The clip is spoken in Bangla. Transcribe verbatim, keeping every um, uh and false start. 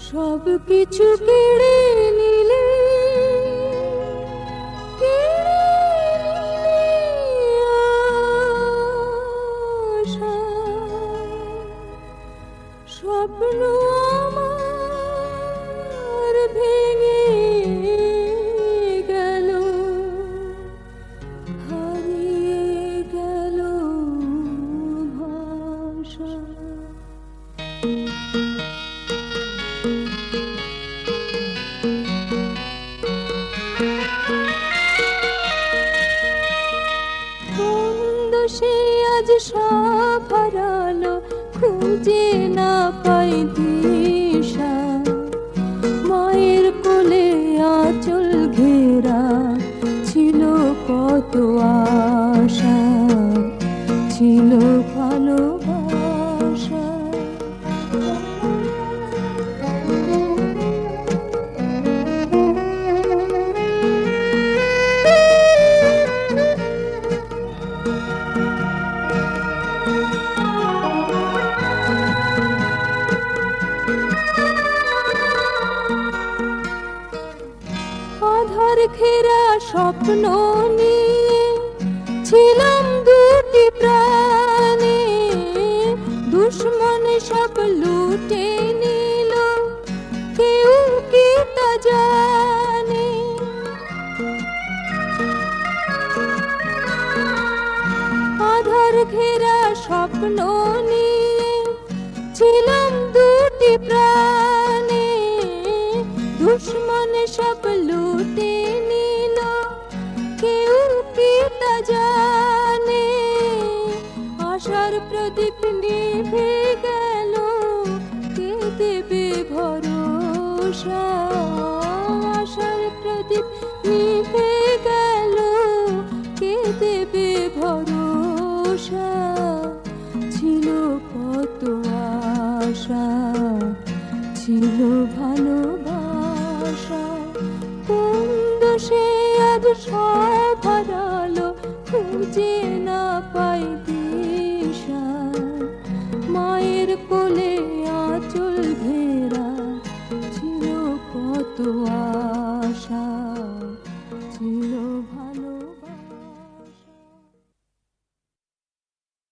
সব কিছু কেড়ে নিলে স্বপ্ন আমার ভেঙে গেল, হারিয়ে গেল ভাষা। সে আজ সব হারালো, খুঁজে না পাই দিশা। মায়ের কোলে আঁচল ঘেরা ছিল কত আশা, ছিল ভালোবাসা। আধার ঘেরা স্বপ্ন নিয়ে ছিলাম দুটি প্রাণে, দুশ্মন সব লুটে নিল, কেউ কি তা জানে। আধার ঘেরা স্বপ্ন নিয়ে ছিলাম দুটি প্রাণে, দুশ্মন সব লুটে নিল, কেউ কি তা জানে। আশার প্রদীপ নিভে গেল, কে দেবে ভরসা। আশার প্রদীপ নিভে গেল, কে দেবে ভরসা। ছিল কত আশা, ছিল ভালোবাসা। কোন দোষে আজ সব হারালো, খুঁজে না পাই দিশা। মায়ের কোলে আঁচল ঘেরা ছিল কত